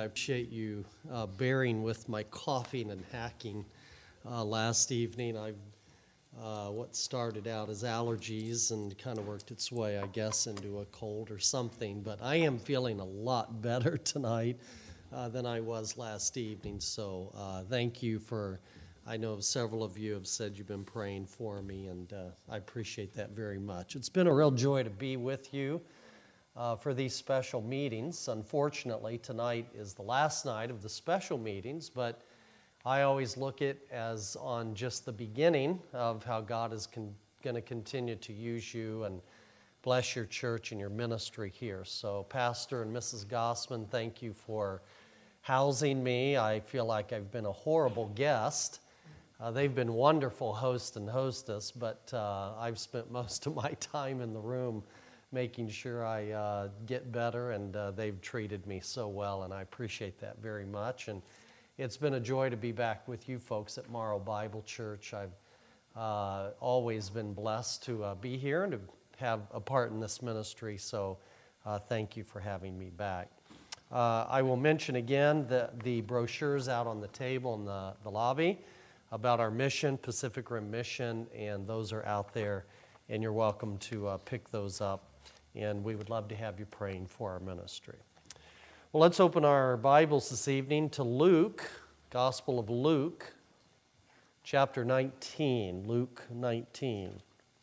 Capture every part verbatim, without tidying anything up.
I appreciate you uh, bearing with my coughing and hacking uh, last evening. I uh, what started out as allergies and kind of worked its way, I guess, into a cold or something. But I am feeling a lot better tonight uh, than I was last evening. So uh, thank you for, I know several of you have said you've been praying for me, and uh, I appreciate that very much. It's been a real joy to be with you Uh, for these special meetings. Unfortunately, tonight is the last night of the special meetings, but I always look at it as on just the beginning of how God is con- going to continue to use you and bless your church and your ministry here. So Pastor and Missus Gossman, thank you for housing me. I feel like I've been a horrible guest. Uh, they've been wonderful host and hostess, but uh, I've spent most of my time in the room making sure I uh, get better, and uh, they've treated me so well, and I appreciate that very much. And it's been a joy to be back with you folks at Morrow Bible Church. I've uh, always been blessed to uh, be here and to have a part in this ministry, so uh, thank you for having me back. Uh, I will mention again that the brochures out on the table in the, the lobby about our mission, Pacific Rim Mission, and those are out there, and you're welcome to uh, pick those up. And we would love to have you praying for our ministry. Well, let's open our Bibles this evening to Luke, Gospel of Luke, chapter nineteen, Luke nineteen.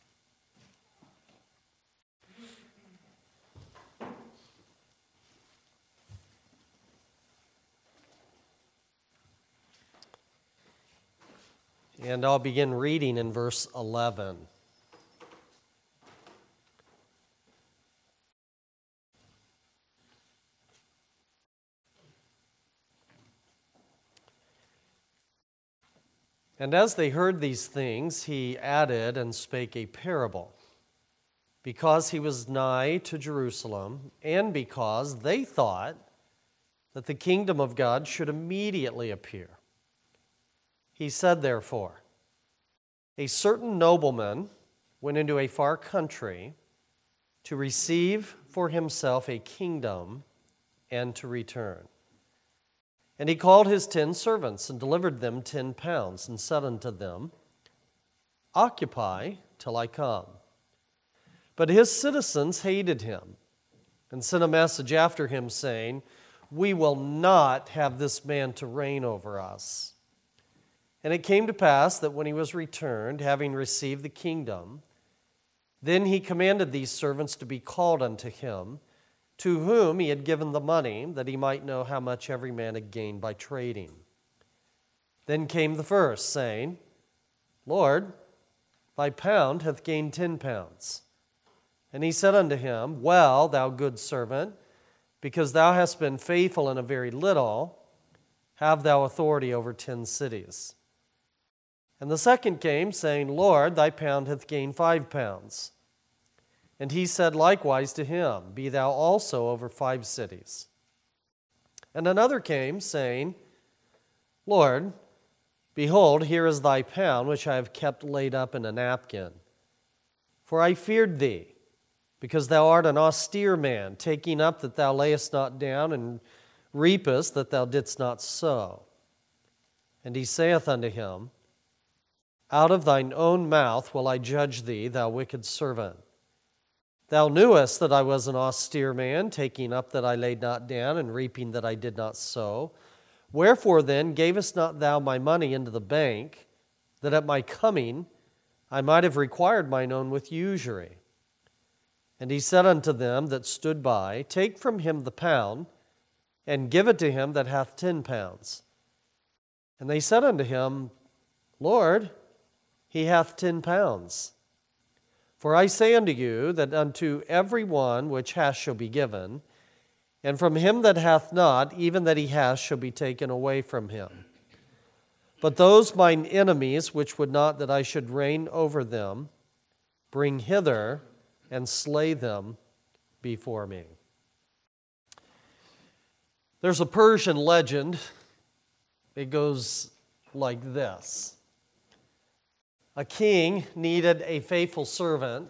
And I'll begin reading in verse eleven. And as they heard these things, he added and spake a parable, because he was nigh to Jerusalem, and because they thought that the kingdom of God should immediately appear. He said, therefore, a certain nobleman went into a far country to receive for himself a kingdom and to return. And he called his ten servants and delivered them ten pounds and said unto them, Occupy till I come. But his citizens hated him and sent a message after him, saying, We will not have this man to reign over us. And it came to pass that when he was returned, having received the kingdom, then he commanded these servants to be called unto him, to whom he had given the money, that he might know how much every man had gained by trading. Then came the first, saying, Lord, thy pound hath gained ten pounds. And he said unto him, Well, thou good servant, because thou hast been faithful in a very little, have thou authority over ten cities. And the second came, saying, Lord, thy pound hath gained five pounds. And he said likewise to him, Be thou also over five cities. And another came, saying, Lord, behold, here is thy pound, which I have kept laid up in a napkin. For I feared thee, because thou art an austere man, taking up that thou layest not down, and reapest that thou didst not sow. And he saith unto him, Out of thine own mouth will I judge thee, thou wicked servant. Thou knewest that I was an austere man, taking up that I laid not down, and reaping that I did not sow. Wherefore then gavest not thou my money into the bank, that at my coming I might have required mine own with usury? And he said unto them that stood by, Take from him the pound, and give it to him that hath ten pounds. And they said unto him, Lord, he hath ten pounds. For I say unto you, that unto every one which hath shall be given, and from him that hath not, even that he hath shall be taken away from him. But those mine enemies, which would not that I should reign over them, bring hither and slay them before me. There's a Persian legend. It goes like this. A king needed a faithful servant,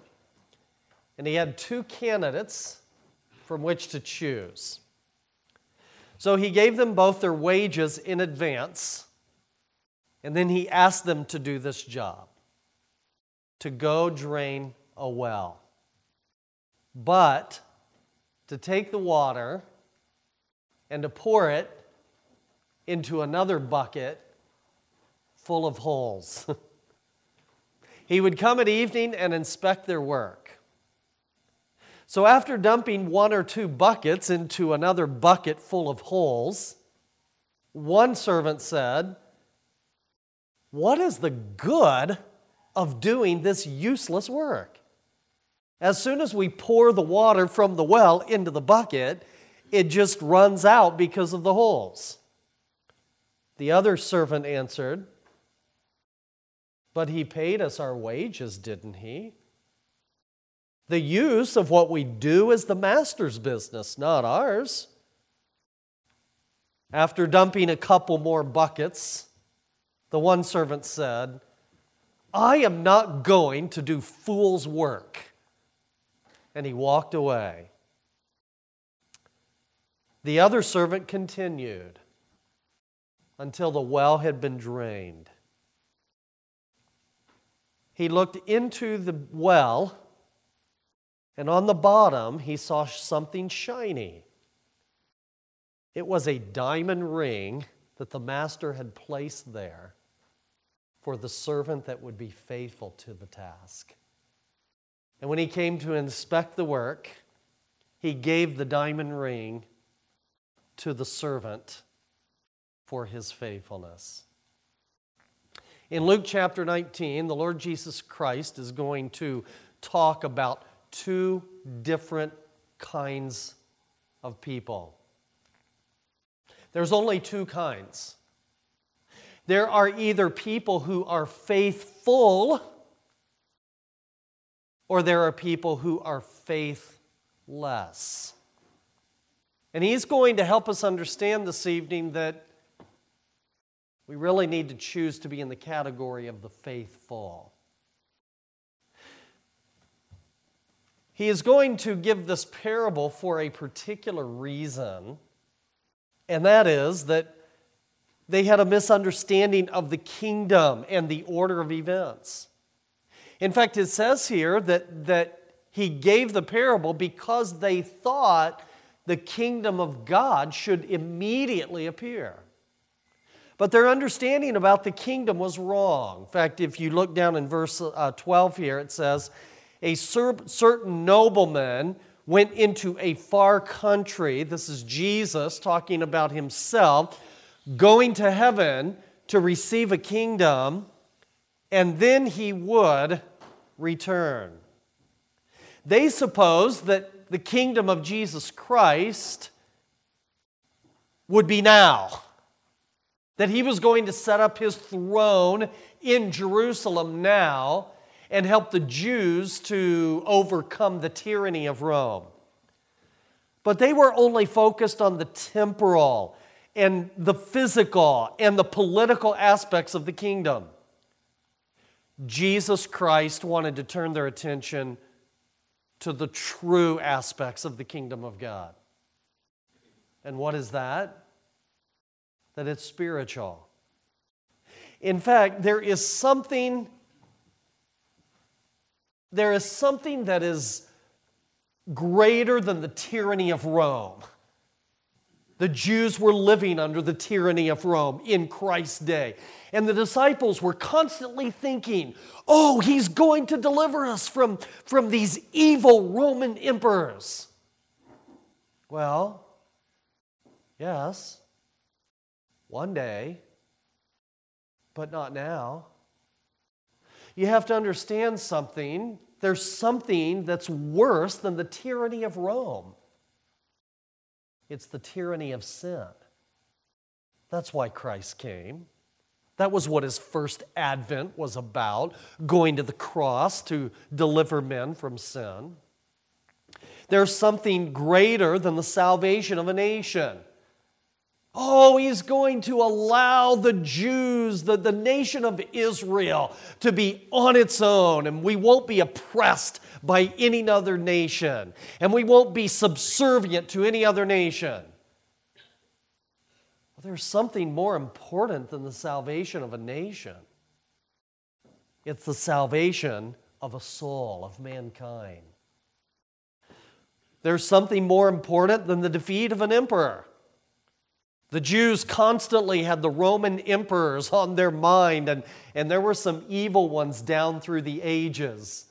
and he had two candidates from which to choose. So he gave them both their wages in advance, and then he asked them to do this job, to go drain a well. But to take the water and to pour it into another bucket full of holes. He would come at evening and inspect their work. So after dumping one or two buckets into another bucket full of holes, one servant said, "What is the good of doing this useless work? As soon as we pour the water from the well into the bucket, it just runs out because of the holes." The other servant answered, "But he paid us our wages, didn't he? The use of what we do is the master's business, not ours." After dumping a couple more buckets, the one servant said, "I am not going to do fool's work." And he walked away. The other servant continued until the well had been drained. He looked into the well, and on the bottom he saw something shiny. It was a diamond ring that the master had placed there for the servant that would be faithful to the task. And when he came to inspect the work, he gave the diamond ring to the servant for his faithfulness. In Luke chapter nineteen, the Lord Jesus Christ is going to talk about two different kinds of people. There's only two kinds. There are either people who are faithful, or there are people who are faithless. And he's going to help us understand this evening that we really need to choose to be in the category of the faithful. He is going to give this parable for a particular reason, and that is that they had a misunderstanding of the kingdom and the order of events. In fact, it says here that, that he gave the parable because they thought the kingdom of God should immediately appear. But their understanding about the kingdom was wrong. In fact, if you look down in verse uh, twelve here, it says, "A cer- certain nobleman went into a far country." This is Jesus talking about himself going to heaven to receive a kingdom, and then he would return. They supposed that the kingdom of Jesus Christ would be now, that he was going to set up his throne in Jerusalem now and help the Jews to overcome the tyranny of Rome. But they were only focused on the temporal and the physical and the political aspects of the kingdom. Jesus Christ wanted to turn their attention to the true aspects of the kingdom of God. And what is that? That it's spiritual. In fact, there is something, there is something that is greater than the tyranny of Rome. The Jews were living under the tyranny of Rome in Christ's day. And the disciples were constantly thinking, "Oh, he's going to deliver us from, from these evil Roman emperors." Well, yes, one day, but not now. You have to understand something. There's something that's worse than the tyranny of Rome. It's the tyranny of sin. That's why Christ came. That was what his first advent was about, going to the cross to deliver men from sin. There's something greater than the salvation of a nation. Oh, he's going to allow the Jews, the, the nation of Israel, to be on its own, and we won't be oppressed by any other nation, and we won't be subservient to any other nation. But there's something more important than the salvation of a nation. It's the salvation of a soul, of mankind. There's something more important than the defeat of an emperor. The Jews constantly had the Roman emperors on their mind, and, and there were some evil ones down through the ages.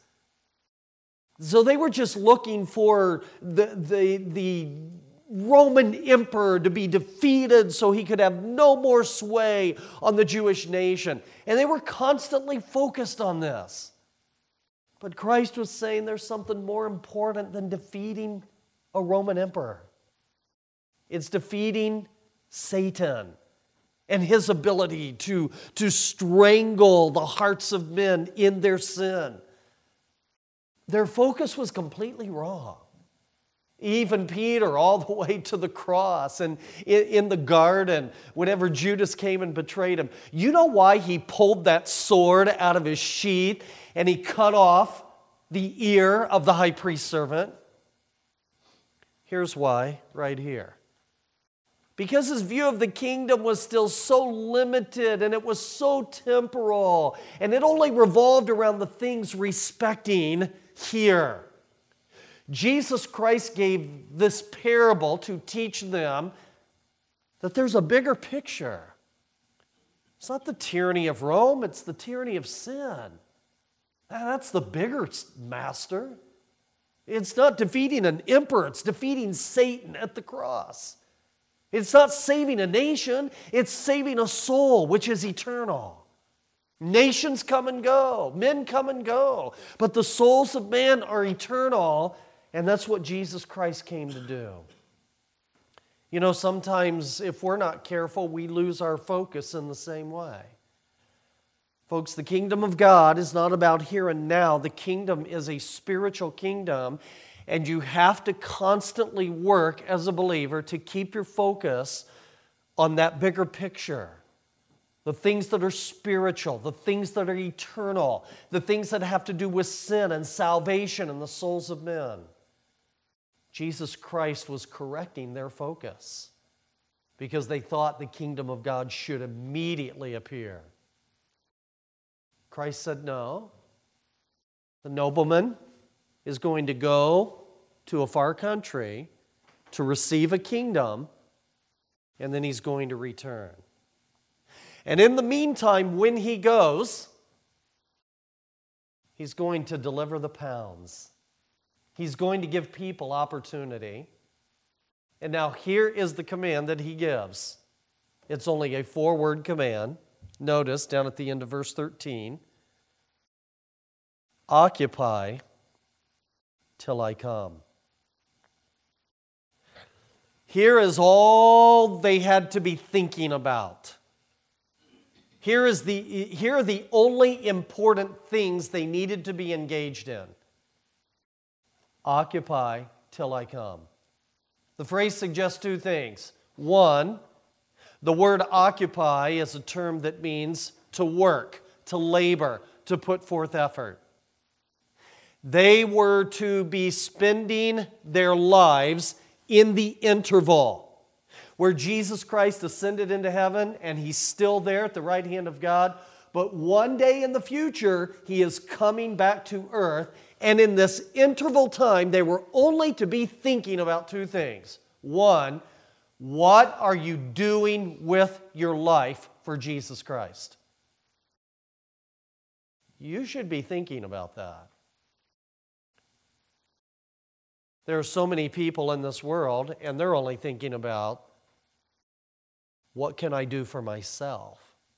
So they were just looking for the, the, the Roman emperor to be defeated so he could have no more sway on the Jewish nation. And they were constantly focused on this. But Christ was saying there's something more important than defeating a Roman emperor. It's defeating Satan and his ability to, to strangle the hearts of men in their sin. Their focus was completely wrong. Even Peter, all the way to the cross and in, in the garden, whenever Judas came and betrayed him. You know why he pulled that sword out of his sheath and he cut off the ear of the high priest's servant? Here's why, right here. Because his view of the kingdom was still so limited and it was so temporal and it only revolved around the things respecting here. Jesus Christ gave this parable to teach them that there's a bigger picture. It's not the tyranny of Rome, it's the tyranny of sin. That's the bigger master. It's not defeating an emperor, it's defeating Satan at the cross. It's not saving a nation, it's saving a soul which is eternal. Nations come and go, men come and go, but the souls of man are eternal, and that's what Jesus Christ came to do. You know, sometimes if we're not careful, we lose our focus in the same way. Folks, the kingdom of God is not about here and now. The kingdom is a spiritual kingdom, and you have to constantly work as a believer to keep your focus on that bigger picture. The things that are spiritual, the things that are eternal, the things that have to do with sin and salvation and the souls of men. Jesus Christ was correcting their focus because they thought the kingdom of God should immediately appear. Christ said, no. The nobleman is going to go to a far country to receive a kingdom, and then he's going to return. And in the meantime, when he goes, he's going to deliver the pounds. He's going to give people opportunity. And now here is the command that he gives. It's only a four-word command. Notice down at the end of verse thirteen, occupy till I come. Here is all they had to be thinking about. Here is the, here are the only important things they needed to be engaged in. Occupy till I come. The phrase suggests two things. One, the word occupy is a term that means to work, to labor, to put forth effort. They were to be spending their lives in the interval where Jesus Christ ascended into heaven and he's still there at the right hand of God. But one day in the future, he is coming back to earth. And in this interval time, they were only to be thinking about two things. One, what are you doing with your life for Jesus Christ? You should be thinking about that. There are so many people in this world, and they're only thinking about, what can I do for myself?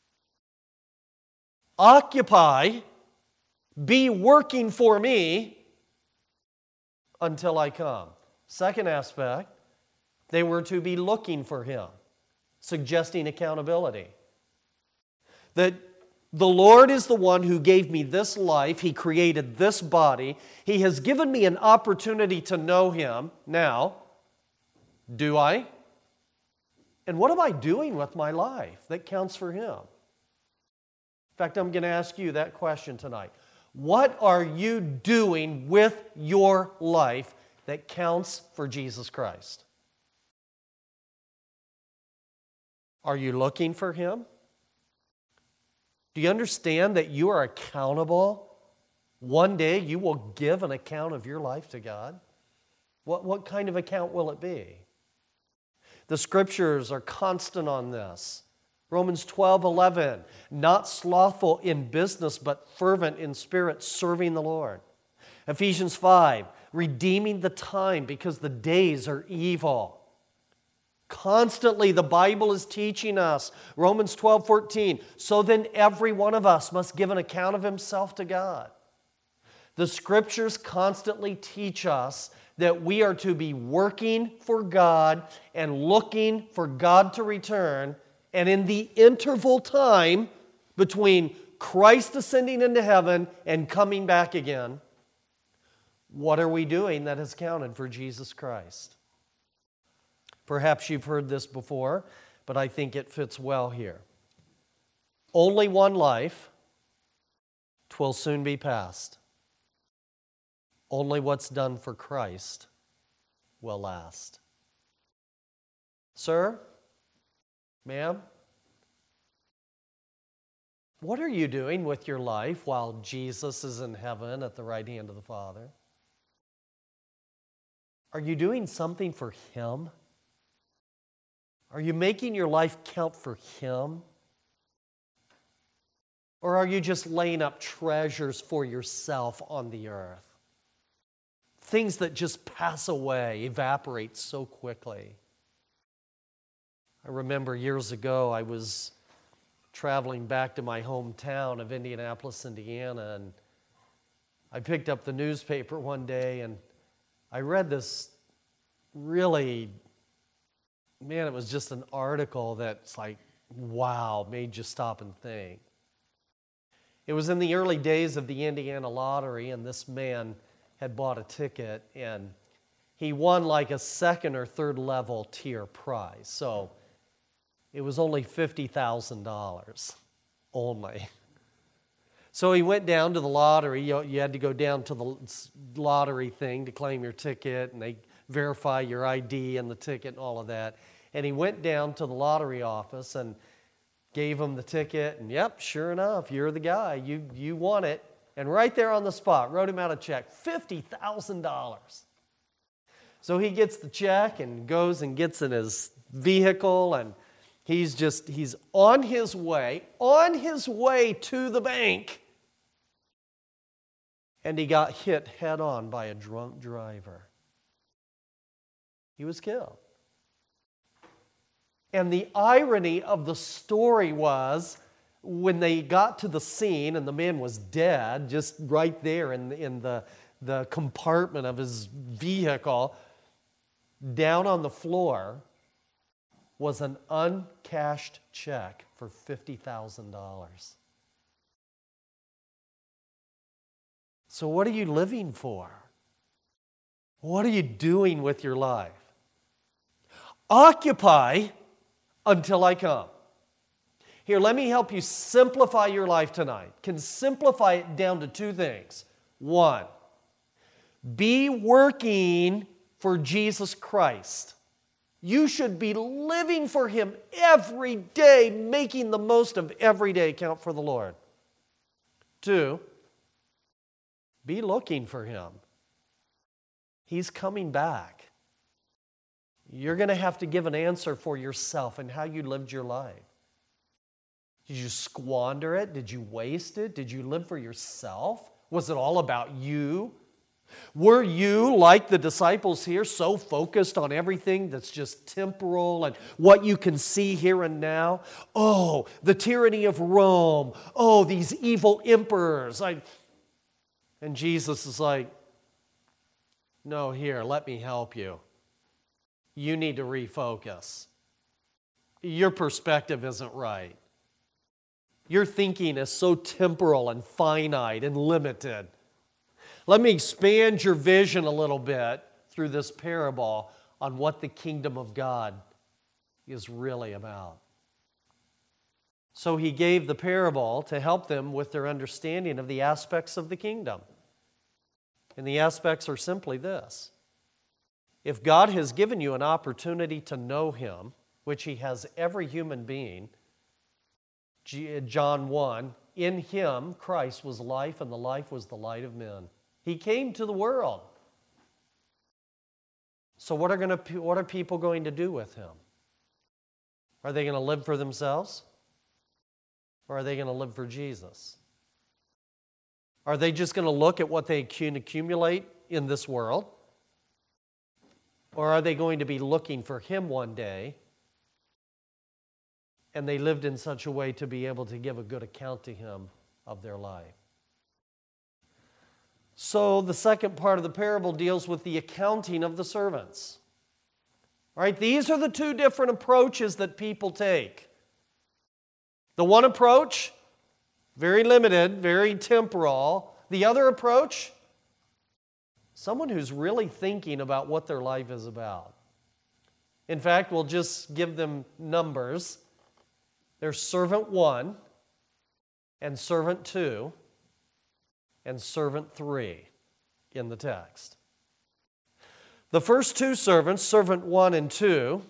Occupy, be working for me until I come. Second aspect, they were to be looking for him, suggesting accountability. That the Lord is the one who gave me this life. He created this body. He has given me an opportunity to know him. Now, do I? And what am I doing with my life that counts for him? In fact, I'm going to ask you that question tonight. What are you doing with your life that counts for Jesus Christ? Are you looking for Him? Do you understand that you are accountable? One day you will give an account of your life to God. What, what kind of account will it be? The Scriptures are constant on this. Romans twelve eleven, not slothful in business, but fervent in spirit, serving the Lord. Ephesians five, redeeming the time because the days are evil. Constantly, the Bible is teaching us. Romans twelve fourteen, so then every one of us must give an account of himself to God. The Scriptures constantly teach us that we are to be working for God and looking for God to return. And in the interval time between Christ ascending into heaven and coming back again, what are we doing that has counted for Jesus Christ? Perhaps you've heard this before, but I think it fits well here. Only one life, 'twill soon be past. Only what's done for Christ will last. Sir, ma'am, what are you doing with your life while Jesus is in heaven at the right hand of the Father? Are you doing something for Him? Are you making your life count for Him? Or are you just laying up treasures for yourself on the earth? Things that just pass away, evaporate so quickly. I remember years ago I was traveling back to my hometown of Indianapolis, Indiana, and I picked up the newspaper one day and I read this really, man, it was just an article that's like, wow, made you stop and think. It was in the early days of the Indiana lottery, and this man had bought a ticket, and he won like a second or third level tier prize. So it was only fifty thousand dollars only. So he went down to the lottery. You, you had to go down to the lottery thing to claim your ticket, and they verify your I D and the ticket and all of that. And he went down to the lottery office and gave him the ticket, and yep, sure enough, you're the guy. You, you won it. And right there on the spot, wrote him out a check, fifty thousand dollars. So he gets the check and goes and gets in his vehicle, and he's just, he's on his way, on his way to the bank. And he got hit head on by a drunk driver. He was killed. And the irony of the story was, when they got to the scene and the man was dead, just right there in, in the, the compartment of his vehicle, down on the floor was an uncashed check for fifty thousand dollars. So what are you living for? What are you doing with your life? Occupy until I come. Here, let me help you simplify your life tonight. Can simplify it down to two things. One, be working for Jesus Christ. You should be living for Him every day, making the most of every day count for the Lord. Two, be looking for Him. He's coming back. You're going to have to give an answer for yourself and how you lived your life. Did you squander it? Did you waste it? Did you live for yourself? Was it all about you? Were you, like the disciples here, so focused on everything that's just temporal and what you can see here and now? Oh, the tyranny of Rome. Oh, these evil emperors. I... And Jesus is like, no, here, let me help you. You need to refocus. Your perspective isn't right. Your thinking is so temporal and finite and limited. Let me expand your vision a little bit through this parable on what the kingdom of God is really about. So he gave the parable to help them with their understanding of the aspects of the kingdom. And the aspects are simply this. If God has given you an opportunity to know Him, which he has every human being. John one, in him, Christ was life, and the life was the light of men. He came to the world. So what are, gonna, what are people going to do with him? Are they going to live for themselves? Or are they going to live for Jesus? Are they just going to look at what they can accumulate in this world? Or are they going to be looking for him one day, and they lived in such a way to be able to give a good account to him of their life? So the second part of the parable deals with the accounting of the servants. All right, these are the two different approaches that people take. The one approach, very limited, very temporal. The other approach, someone who's really thinking about what their life is about. In fact, we'll just give them numbers. There's servant one, and servant two, and servant three in the text. The first two servants, servant one and two,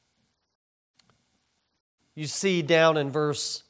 you see down in verse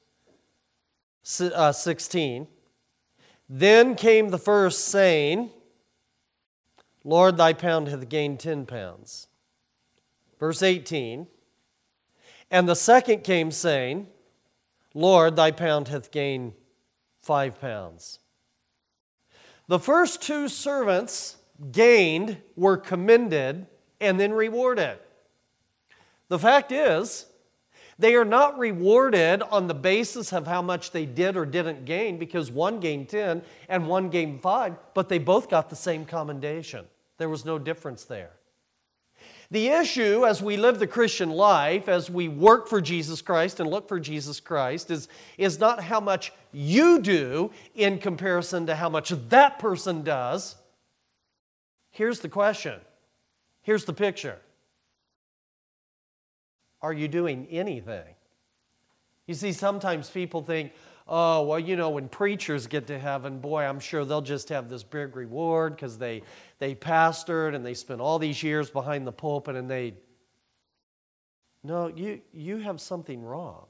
sixteen. Then came the first, saying, Lord, thy pound hath gained ten pounds. Verse eighteen. And the second came, saying, Lord, thy pound hath gained five pounds. The first two servants gained, were commended, and then rewarded. The fact is, they are not rewarded on the basis of how much they did or didn't gain, because one gained ten and one gained five, but they both got the same commendation. There was no difference there. The issue as we live the Christian life, as we work for Jesus Christ and look for Jesus Christ, is, is not how much you do in comparison to how much that person does. Here's the question. Here's the picture. Are you doing anything? You see, sometimes people think, oh, well, you know, when preachers get to heaven, boy, I'm sure they'll just have this big reward because they, they pastored and they spent all these years behind the pulpit and they... No, you, you have something wrong.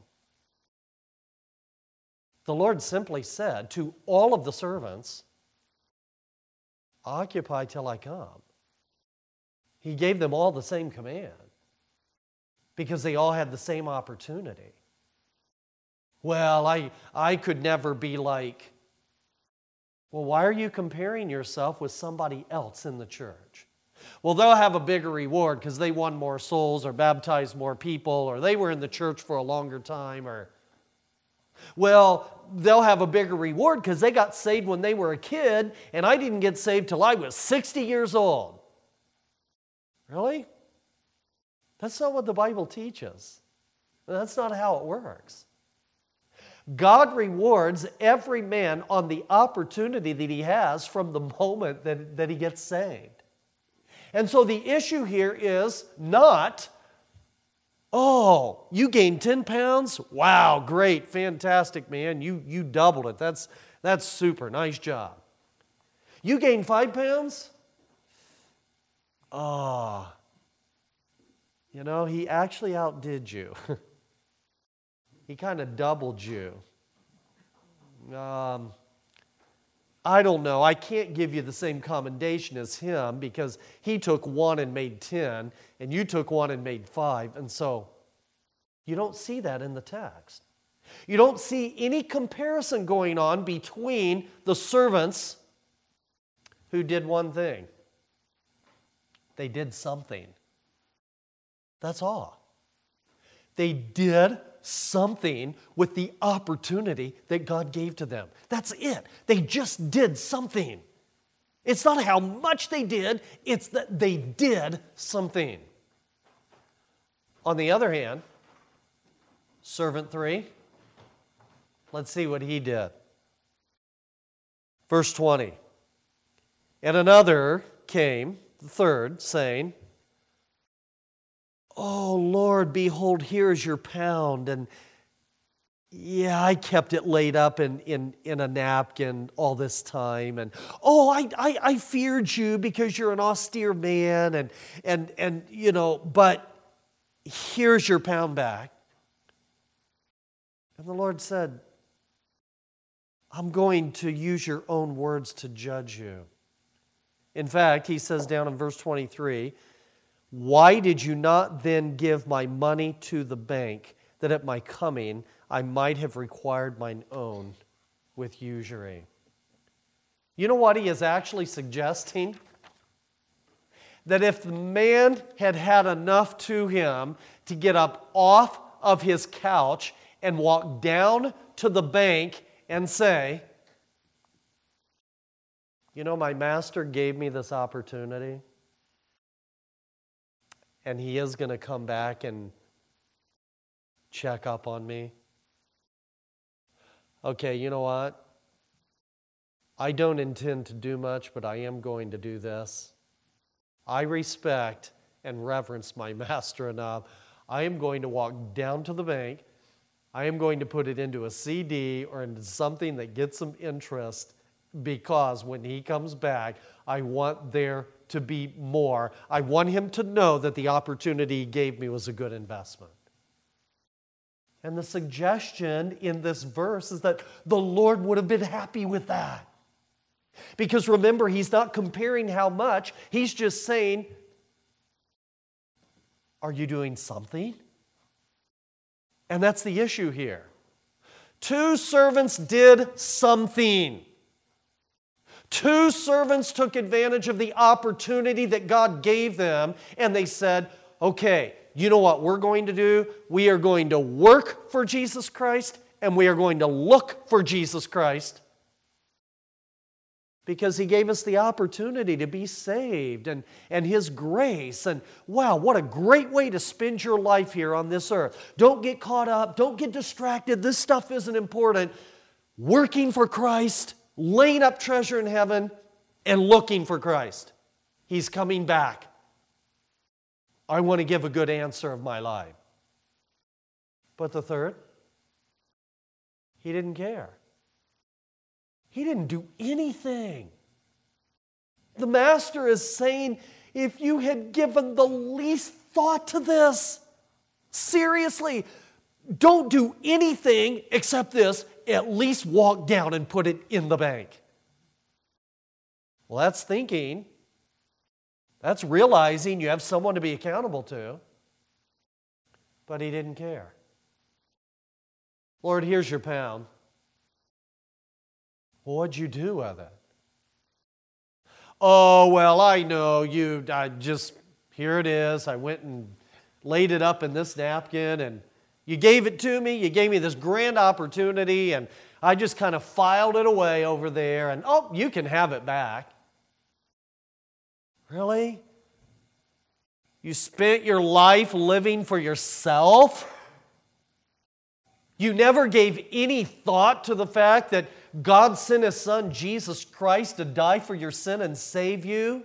The Lord simply said to all of the servants, occupy till I come. He gave them all the same command because they all had the same opportunity. Well, I, I could never be like... Well, why are you comparing yourself with somebody else in the church? Well, they'll have a bigger reward because they won more souls or baptized more people or they were in the church for a longer time or... Well, they'll have a bigger reward because they got saved when they were a kid and I didn't get saved till I was sixty years old. Really? That's not what the Bible teaches. That's not how it works. God rewards every man on the opportunity that he has from the moment that, that he gets saved. And so the issue here is not, oh, you gained ten pounds? Wow, great, fantastic, man. You, you doubled it. That's, that's super. Nice job. You gained five pounds? Oh, you know, he actually outdid you. He kind of doubled you. Um, I don't know. I can't give you the same commendation as him because he took one and made ten, and you took one and made five. And so you don't see that in the text. You don't see any comparison going on between the servants who did one thing. They did something. That's all. They did something with the opportunity that God gave to them. That's it. They just did something. It's not how much they did, it's that they did something. On the other hand, servant three, let's see what he did. Verse twenty. And another came, the third, saying, oh, Lord, behold, here is your pound. And yeah, I kept it laid up in, in, in a napkin all this time. And oh, I, I, I feared you because you're an austere man. And, and, and, you know, but here's your pound back. And the Lord said, I'm going to use your own words to judge you. In fact, he says down in verse twenty-three, why did you not then give my money to the bank, that at my coming I might have required mine own with usury? You know what he is actually suggesting? That if the man had had enough to him to get up off of his couch and walk down to the bank and say, you know, my master gave me this opportunity, and he is going to come back and check up on me. Okay, you know what? I don't intend to do much, but I am going to do this. I respect and reverence my master enough. I am going to walk down to the bank. I am going to put it into a C D or into something that gets some interest, because when he comes back, I want there to be more. I want him to know that the opportunity he gave me was a good investment. And the suggestion in this verse is that the Lord would have been happy with that. Because remember, he's not comparing how much. He's just saying, are you doing something? And that's the issue here. Two servants did something. Two servants took advantage of the opportunity that God gave them, and they said, okay, you know what we're going to do? We are going to work for Jesus Christ, and we are going to look for Jesus Christ, because he gave us the opportunity to be saved, and, and his grace. And wow, what a great way to spend your life here on this earth. Don't get caught up. Don't get distracted. This stuff isn't important. Working for Christ, laying up treasure in heaven, and looking for Christ. He's coming back. I want to give a good answer of my life. But the third, he didn't care. He didn't do anything. The master is saying, if you had given the least thought to this, seriously, don't do anything except this, at least walk down and put it in the bank. Well, that's thinking. That's realizing you have someone to be accountable to. But he didn't care. Lord, here's your pound. Well, what'd you do with it? Oh, well, I know you, I just, here it is. I went and laid it up in this napkin, and you gave it to me. You gave me this grand opportunity, and I just kind of filed it away over there, and oh, you can have it back. Really? You spent your life living for yourself? You never gave any thought to the fact that God sent His Son, Jesus Christ, to die for your sin and save you?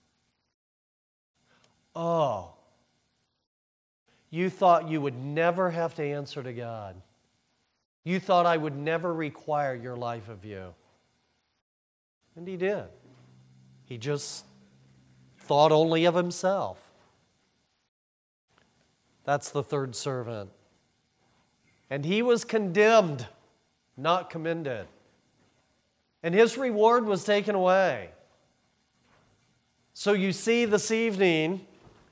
Oh. You thought you would never have to answer to God. You thought I would never require your life of you. And He did. He just thought only of Himself. That's the third servant. And he was condemned, not commended. And his reward was taken away. So you see this evening,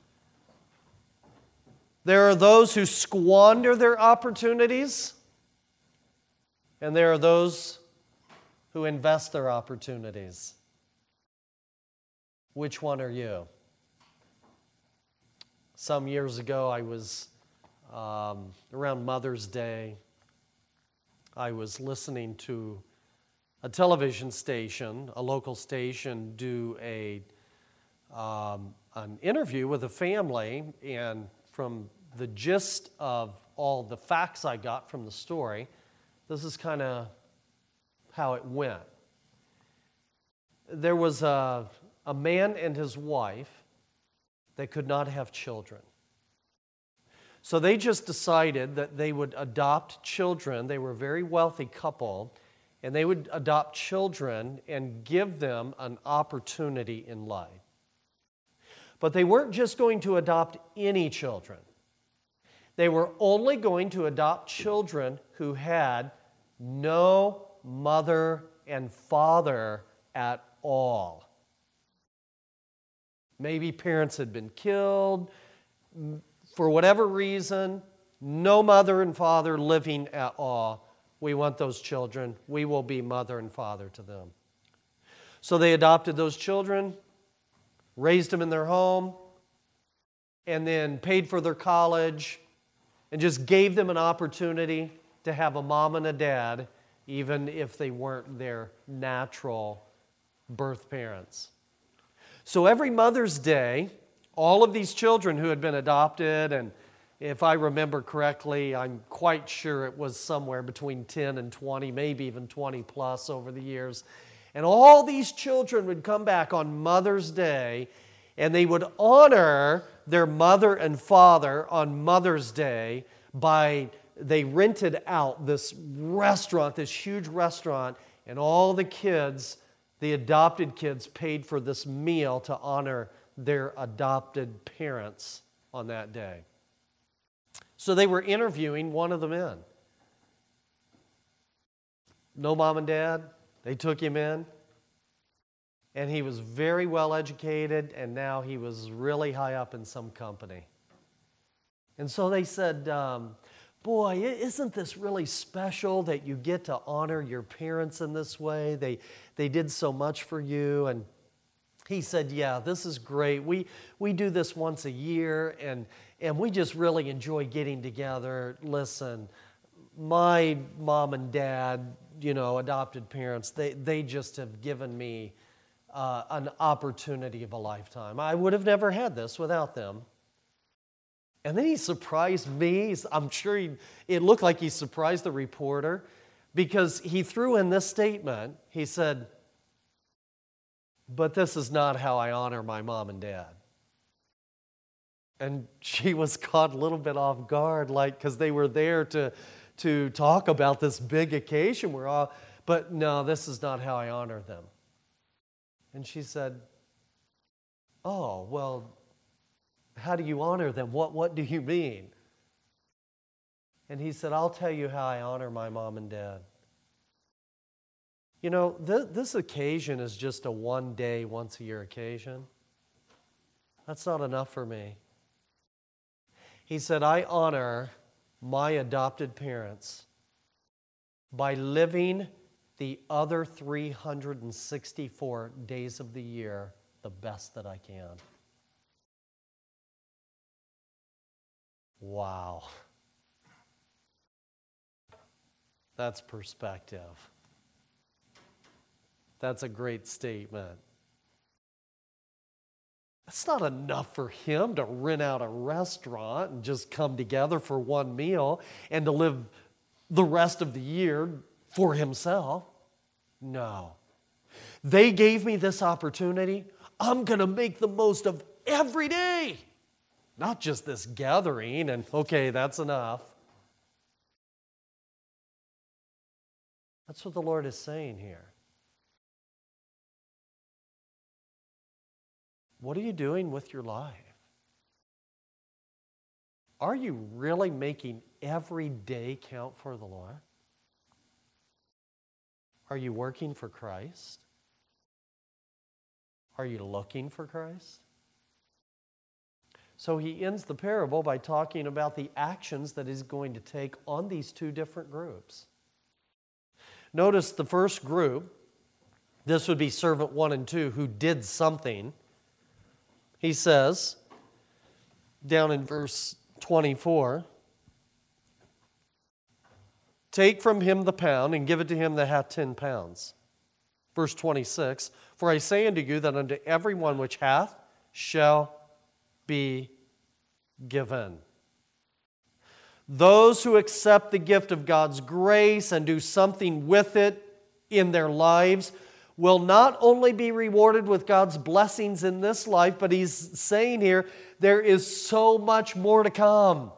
there are those who squander their opportunities, and there are those who invest their opportunities. Which one are you? Some years ago, I was um, around Mother's Day. I was listening to a television station, a local station, do a um, an interview with a family, and from the gist of all the facts I got from the story, this is kind of how it went. There was a, a man and his wife that could not have children. So they just decided that they would adopt children. They were a very wealthy couple, and they would adopt children and give them an opportunity in life. But they weren't just going to adopt any children. They were only going to adopt children who had no mother and father at all. Maybe parents had been killed. For whatever reason, no mother and father living at all. We want those children. We will be mother and father to them. So they adopted those children, raised them in their home, and then paid for their college, and just gave them an opportunity to have a mom and a dad, even if they weren't their natural birth parents. So every Mother's Day, all of these children who had been adopted, and if I remember correctly, I'm quite sure it was somewhere between ten and twenty, maybe even twenty plus over the years. And all these children would come back on Mother's Day, and they would honor their mother and father on Mother's Day by, they rented out this restaurant, this huge restaurant, and all the kids, the adopted kids, paid for this meal to honor their adopted parents on that day. So they were interviewing one of the men. No mom and dad. They took him in. And he was very well educated, and now he was really high up in some company. And so they said, um, boy, isn't this really special that you get to honor your parents in this way? They, they did so much for you. And he said, yeah, this is great. We, we do this once a year, and, and we just really enjoy getting together. Listen, my mom and dad, you know, adopted parents, they, they just have given me uh, an opportunity of a lifetime. I would have never had this without them. And then he surprised me. I'm sure he, it looked like he surprised the reporter, because he threw in this statement. He said, but this is not how I honor my mom and dad. And she was caught a little bit off guard, like, because they were there to, to talk about this big occasion. We're all, but no, this is not how I honor them. And she said, oh, well, how do you honor them? What, what do you mean? And he said, I'll tell you how I honor my mom and dad. You know, th- this occasion is just a one-day, once-a-year occasion. That's not enough for me. He said, I honor my adopted parents by living the other three hundred sixty-four days of the year the best that I can. Wow. That's perspective. That's a great statement. It's not enough for him to rent out a restaurant and just come together for one meal and to live the rest of the year for himself. No. They gave me this opportunity. I'm going to make the most of every day. Not just this gathering and, okay, that's enough. That's what the Lord is saying here. What are you doing with your life? Are you really making every day count for the Lord? Are you working for Christ? Are you looking for Christ? So he ends the parable by talking about the actions that he's going to take on these two different groups. Notice the first group, this would be servant one and two, who did something. He says, down in verse twenty-four, take from him the pound and give it to him that hath ten pounds. Verse twenty-six, for I say unto you that unto every one which hath shall be given. Those who accept the gift of God's grace and do something with it in their lives will not only be rewarded with God's blessings in this life, but he's saying here, there is so much more to come.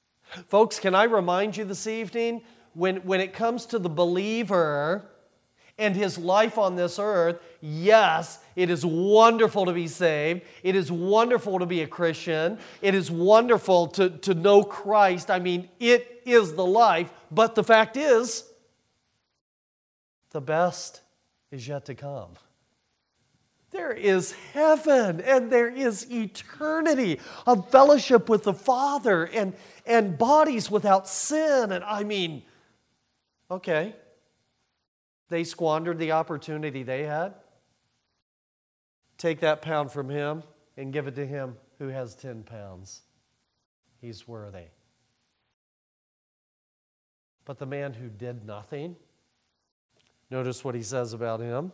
Folks, can I remind you this evening, when, when it comes to the believer And his life on this earth, yes, it is wonderful to be saved. It is wonderful to be a Christian. It is wonderful to, to know Christ. I mean, it is the life. But the fact is, the best is yet to come. There is heaven and there is eternity of fellowship with the Father and, and bodies without sin. And I mean, okay. They squandered the opportunity they had. Take that pound from him and give it to him who has ten pounds. He's worthy. But the man who did nothing, notice what he says about him.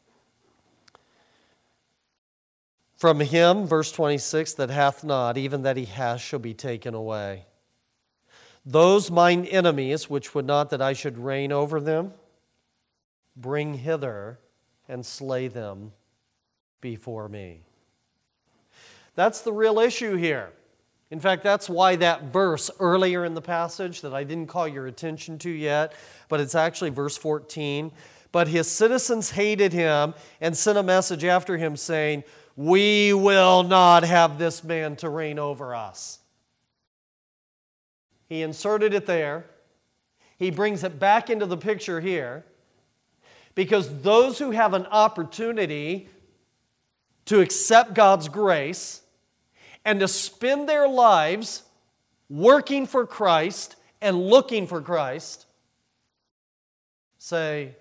From him, verse twenty-six, that hath not, even that he hath, shall be taken away. Those mine enemies, which would not that I should reign over them, bring hither and slay them before me. That's the real issue here. In fact, that's why that verse earlier in the passage that I didn't call your attention to yet, but it's actually verse fourteen. But his citizens hated him and sent a message after him saying, we will not have this man to reign over us. He inserted it there. He brings it back into the picture here. Because those who have an opportunity to accept God's grace and to spend their lives working for Christ and looking for Christ say,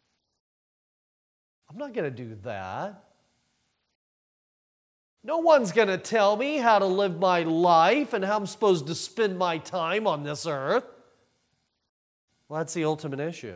I'm not going to do that. No one's going to tell me how to live my life and how I'm supposed to spend my time on this earth. Well, that's the ultimate issue.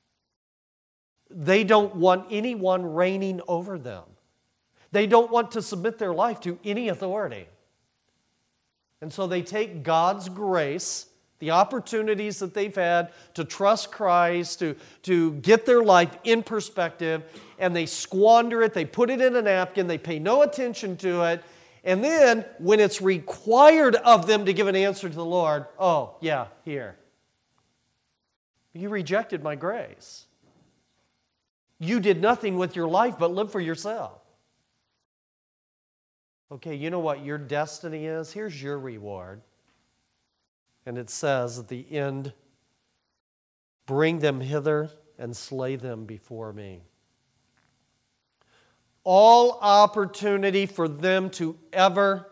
They don't want anyone reigning over them. They don't want to submit their life to any authority. And so they take God's grace, the opportunities that they've had to trust Christ, to, to get their life in perspective, and they squander it, they put it in a napkin, they pay no attention to it, and then when it's required of them to give an answer to the Lord, oh, yeah, here. You rejected my grace. You did nothing with your life but live for yourself. Okay, you know what your destiny is? Here's your reward. And it says at the end, bring them hither and slay them before me. All opportunity for them to ever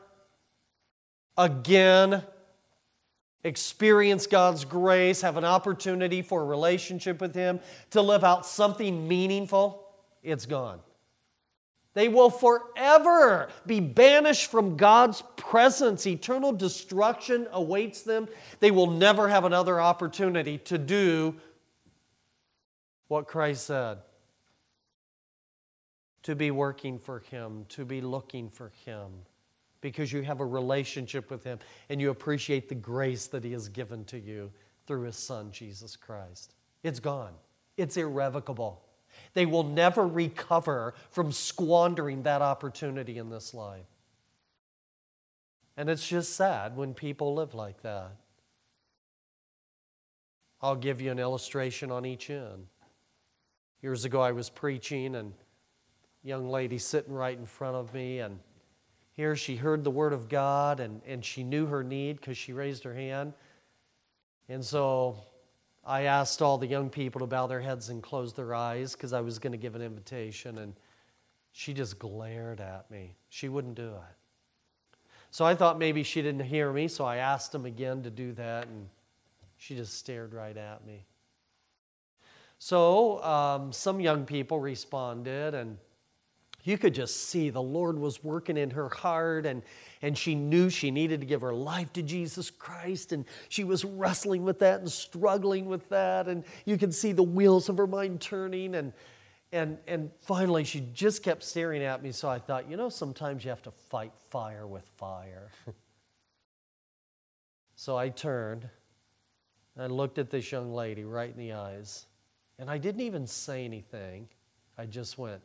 again experience God's grace, have an opportunity for a relationship with Him, to live out something meaningful, it's gone. They will forever be banished from God's presence. Eternal destruction awaits them. They will never have another opportunity to do what Christ said. To be working for Him, to be looking for Him. Because you have a relationship with Him and you appreciate the grace that He has given to you through His Son, Jesus Christ. It's gone. It's irrevocable. They will never recover from squandering that opportunity in this life. And it's just sad when people live like that. I'll give you an illustration on each end. Years ago I was preaching and a young lady sitting right in front of me, and here she heard the Word of God, and, and she knew her need because she raised her hand. And so I asked all the young people to bow their heads and close their eyes because I was going to give an invitation, and she just glared at me. She wouldn't do it. So I thought maybe she didn't hear me, so I asked them again to do that, and she just stared right at me. So um, some young people responded, and you could just see the Lord was working in her heart, and, and she knew she needed to give her life to Jesus Christ, and she was wrestling with that and struggling with that, and you could see the wheels of her mind turning, and, and, and finally she just kept staring at me, so I thought, you know, sometimes you have to fight fire with fire. So I turned, and I looked at this young lady right in the eyes, and I didn't even say anything. I just went,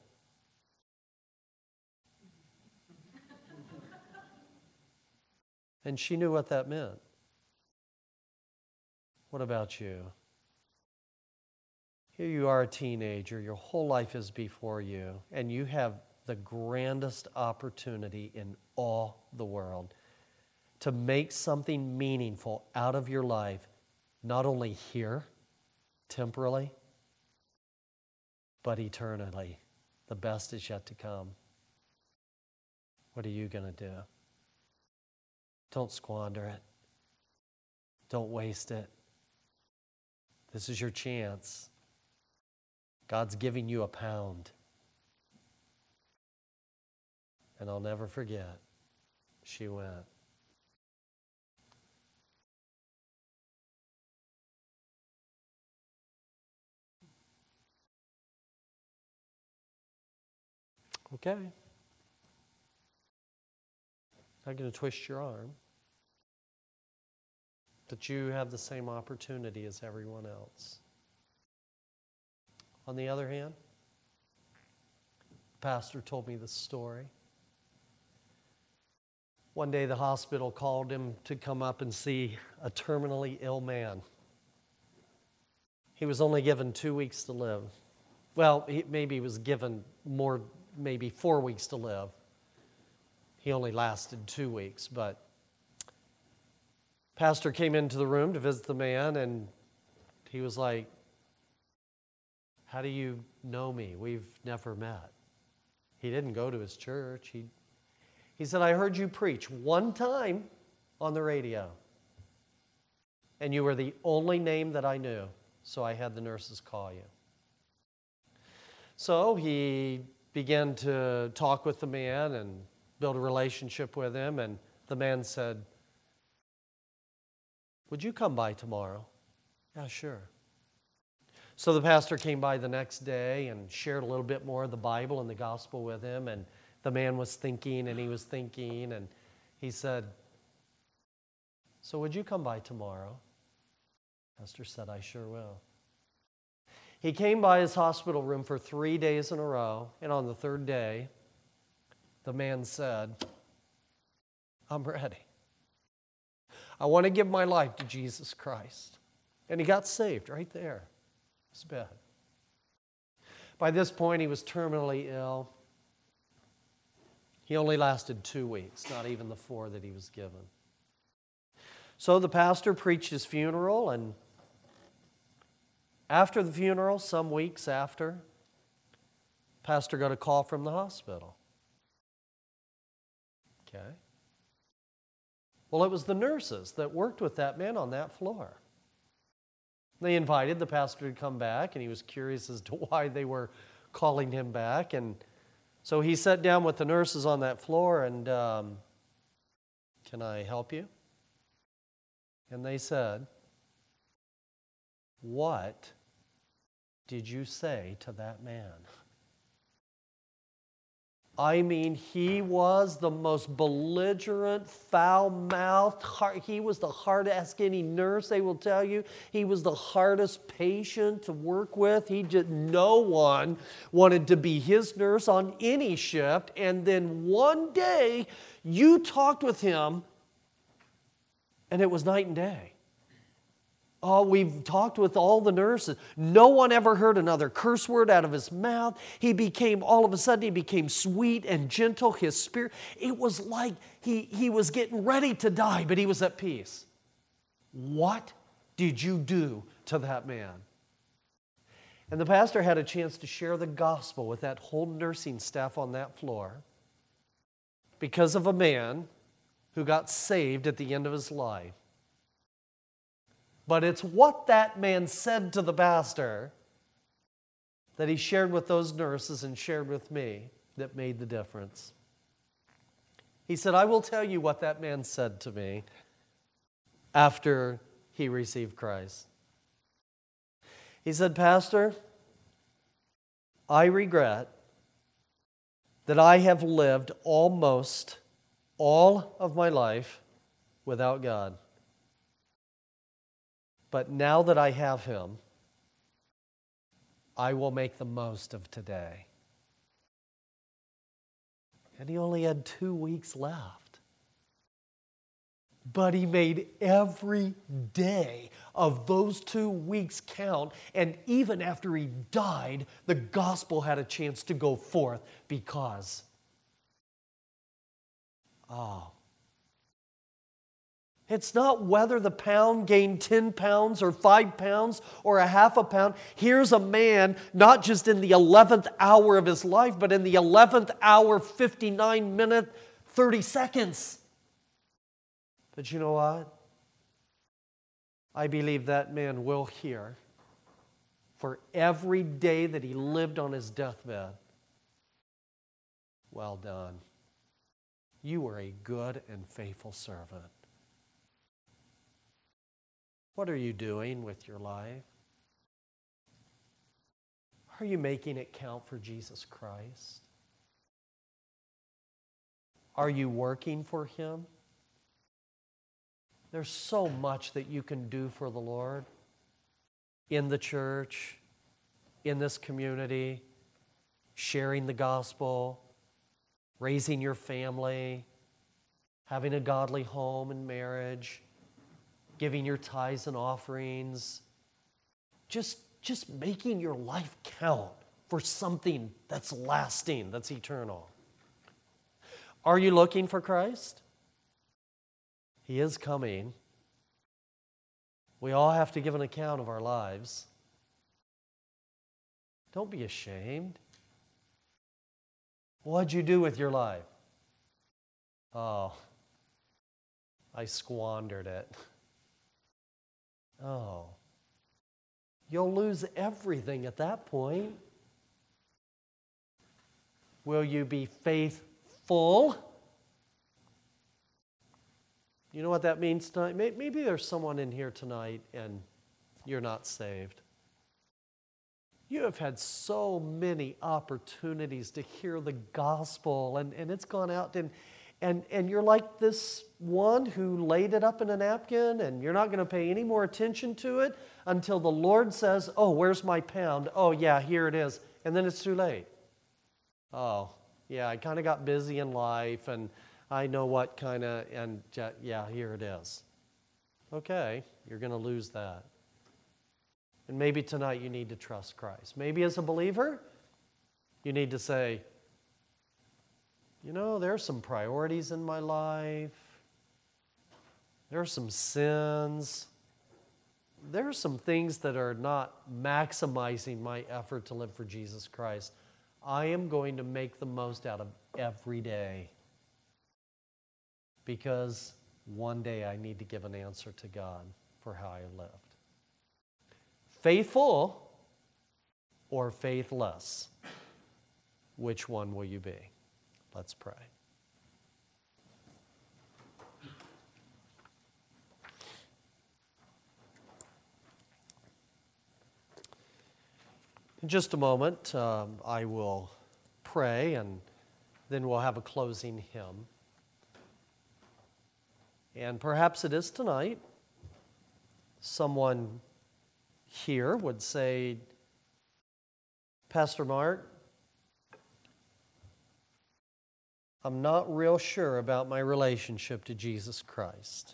and she knew what that meant. What about you? Here you are, a teenager, your whole life is before you, and you have the grandest opportunity in all the world to make something meaningful out of your life, not only here, temporally, but eternally. The best is yet to come. What are you going to do? Don't squander it. Don't waste it. This is your chance. God's giving you a pound. And I'll never forget, she went. Okay. I'm going to twist your arm. But you have the same opportunity as everyone else. On the other hand, the pastor told me this story. One day the hospital called him to come up and see a terminally ill man. He was only given two weeks to live. Well, he maybe he was given more, maybe four weeks to live. He only lasted two weeks, but pastor came into the room to visit the man, and he was like, "How do you know me? We've never met." He didn't go to his church. He, he said, "I heard you preach one time on the radio, and you were the only name that I knew, so I had the nurses call you." So he began to talk with the man and build a relationship with him, and the man said, "Would you come by tomorrow?" "Yeah, sure." So the pastor came by the next day and shared a little bit more of the Bible and the gospel with him, and the man was thinking and he was thinking, and he said, "So would you come by tomorrow?" Pastor said, "I sure will." He came by his hospital room for three days in a row, and on the third day, the man said, "I'm ready. I want to give my life to Jesus Christ." And he got saved right there. His bed. By this point, he was terminally ill. He only lasted two weeks, not even the four that he was given. So the pastor preached his funeral, and after the funeral, some weeks after, pastor got a call from the hospital. Okay. Well, it was the nurses that worked with that man on that floor. They invited the pastor to come back, and he was curious as to why they were calling him back. And so he sat down with the nurses on that floor and, um, "Can I help you?" And they said, "What did you say to that man?" I mean, he was the most belligerent, foul-mouthed, hard, he was the hardest any nurse, they will tell you. He was the hardest patient to work with. He just, no one wanted to be his nurse on any shift. And then one day, you talked with him, and it was night and day. Oh, we've talked with all the nurses. No one ever heard another curse word out of his mouth. He became, all of a sudden, he became sweet and gentle. His spirit, it was like he, he was getting ready to die, but he was at peace. What did you do to that man? And the pastor had a chance to share the gospel with that whole nursing staff on that floor because of a man who got saved at the end of his life. But it's what that man said to the pastor that he shared with those nurses and shared with me that made the difference. He said, "I will tell you what that man said to me after he received Christ." He said, "Pastor, I regret that I have lived almost all of my life without God. But now that I have Him, I will make the most of today." And he only had two weeks left. But he made every day of those two weeks count. And even after he died, the gospel had a chance to go forth because, oh, it's not whether the pound gained ten pounds or five pounds or a half a pound. Here's a man, not just in the eleventh hour of his life, but in the eleventh hour, fifty-nine minutes, thirty seconds. But you know what? I believe that man will hear for every day that he lived on his deathbed. Well done. You were a good and faithful servant. What are you doing with your life? Are you making it count for Jesus Christ? Are you working for Him? There's so much that you can do for the Lord in the church, in this community, sharing the gospel, raising your family, having a godly home and marriage, giving your tithes and offerings, just, just making your life count for something that's lasting, that's eternal. Are you looking for Christ? He is coming. We all have to give an account of our lives. Don't be ashamed. What'd you do with your life? Oh, I squandered it. Oh, you'll lose everything at that point. Will you be faithful? You know what that means tonight? Maybe there's someone in here tonight and you're not saved. You have had so many opportunities to hear the gospel, and, and it's gone out, and, and, and you're like this one who laid it up in a napkin, and you're not going to pay any more attention to it until the Lord says, oh, where's my pound? Oh, yeah, here it is. And then it's too late. Oh, yeah, I kind of got busy in life, and I know what kind of, and yeah, here it is. Okay, you're going to lose that. And maybe tonight you need to trust Christ. Maybe as a believer, you need to say, you know, there are some priorities in my life. There are some sins. There are some things that are not maximizing my effort to live for Jesus Christ. I am going to make the most out of every day, because one day I need to give an answer to God for how I lived. Faithful or faithless? Which one will you be? Let's pray. In just a moment, um, I will pray, and then we'll have a closing hymn. And perhaps it is tonight. Someone here would say, Pastor Mark, I'm not real sure about my relationship to Jesus Christ.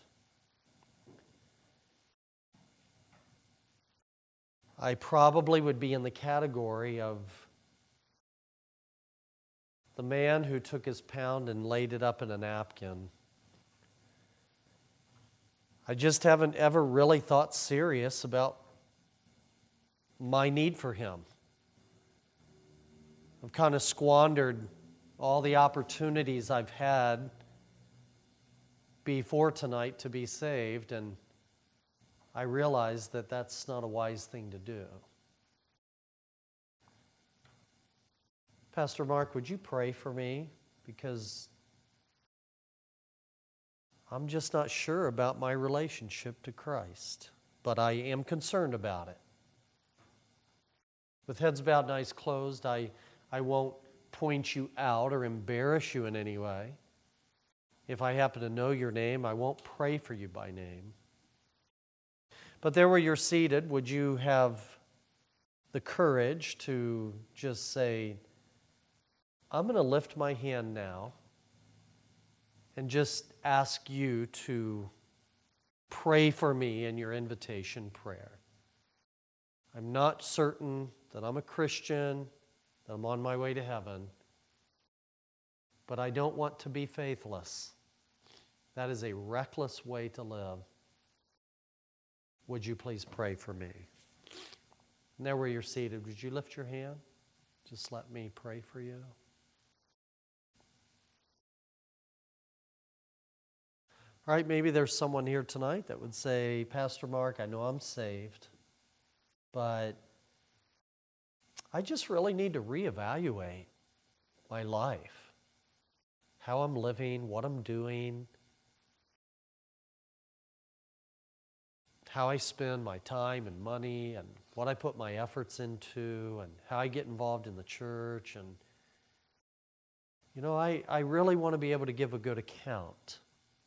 I probably would be in the category of the man who took his pound and laid it up in a napkin. I just haven't ever really thought serious about my need for Him. I've kind of squandered all the opportunities I've had before tonight to be saved, and I realize that that's not a wise thing to do. Pastor Mark, would you pray for me? Because I'm just not sure about my relationship to Christ, but I am concerned about it. With heads bowed and eyes closed, I, I won't point you out or embarrass you in any way. If I happen to know your name, I won't pray for you by name. But there where you're seated, would you have the courage to just say, I'm going to lift my hand now and just ask you to pray for me in your invitation prayer. I'm not certain that I'm a Christian, that I'm on my way to heaven, but I don't want to be faithless. That is a reckless way to live. Would you please pray for me? And there where you're seated, would you lift your hand? Just let me pray for you. All right, maybe there's someone here tonight that would say, Pastor Mark, I know I'm saved, but I just really need to reevaluate my life, how I'm living, what I'm doing, how I spend my time and money and what I put my efforts into and how I get involved in the church. And, you know, I, I really want to be able to give a good account.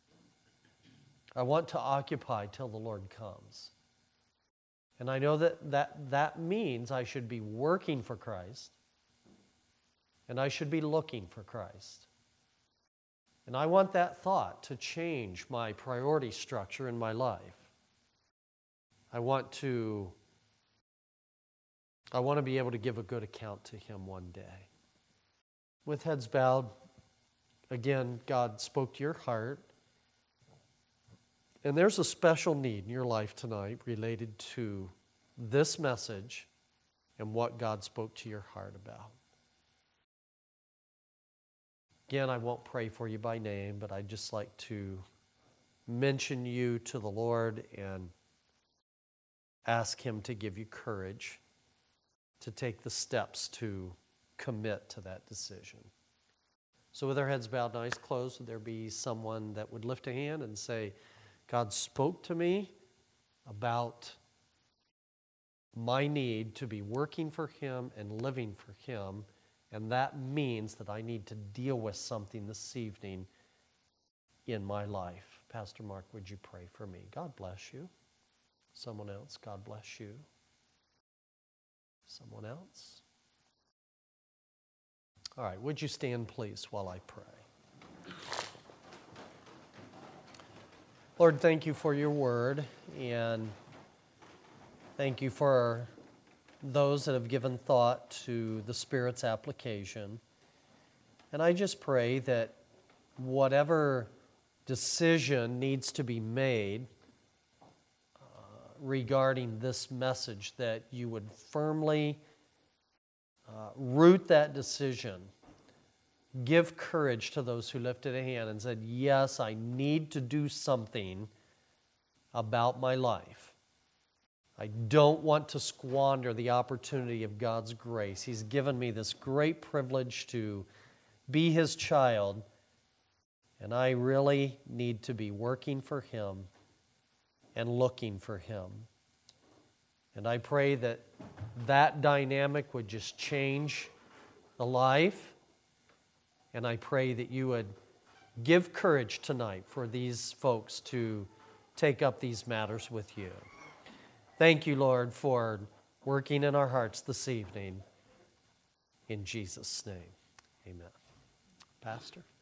I want to occupy till the Lord comes. And I know that, that that means I should be working for Christ, and I should be looking for Christ. And I want that thought to change my priority structure in my life. I want to, I want to be able to give a good account to Him one day. With heads bowed, again, God spoke to your heart. And there's a special need in your life tonight related to this message and what God spoke to your heart about. Again, I won't pray for you by name, but I'd just like to mention you to the Lord and ask Him to give you courage to take the steps to commit to that decision. So with our heads bowed and eyes closed, would there be someone that would lift a hand and say, God spoke to me about my need to be working for Him and living for Him, and that means that I need to deal with something this evening in my life. Pastor Mark, would you pray for me? God bless you. Someone else, God bless you. Someone else? All right, would you stand please while I pray? Lord, thank you for your word, and thank you for those that have given thought to the Spirit's application. And I just pray that whatever decision needs to be made uh, regarding this message, that you would firmly uh, root that decision. Give courage to those who lifted a hand and said, yes, I need to do something about my life. I don't want to squander the opportunity of God's grace. He's given me this great privilege to be His child, and I really need to be working for Him and looking for Him. And I pray that that dynamic would just change the life. And I pray that you would give courage tonight for these folks to take up these matters with you. Thank you, Lord, for working in our hearts this evening. In Jesus' name, amen. Pastor?